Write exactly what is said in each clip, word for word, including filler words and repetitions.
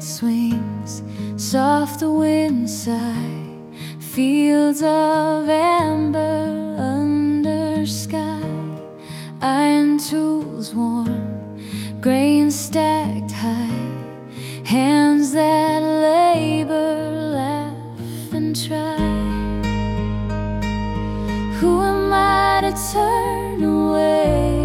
swings, soft the wind sigh, fields of amber under sky, iron tools warm, grain stacked high, hands that labor, laugh and try. Who am I to turn away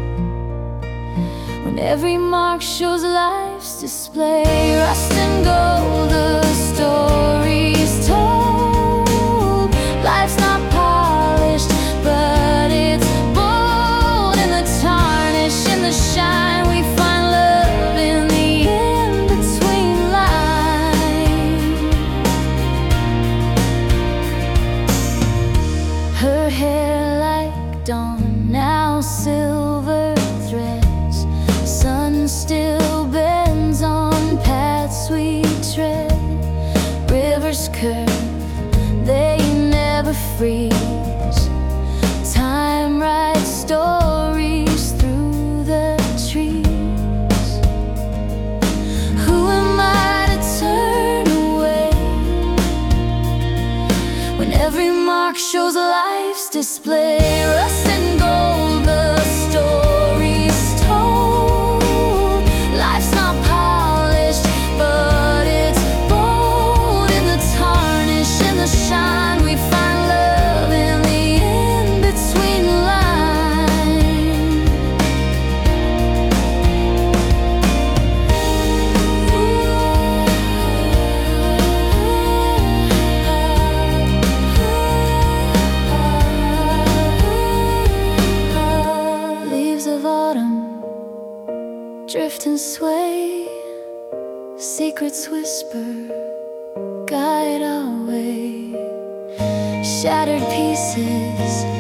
when every mark shows life's display? Rust and gold, the stories told. Life's not polished, but it's bold. In the tarnish, in the shine, we find love in the in-between line. Her hair like dawn, now silver threads. Sun still bends on paths we tread. Rivers curve, they never freeze. Time writes stories through the trees. Who am I to turn away when every mark shows life's display? Rust and gold, the stories told. Life's not polished, but it's bold. In the tarnish, in the shine, we find love in the in-between line. Leaves of autumn drift and sway, secrets whisper, guide our way. Shattered pieces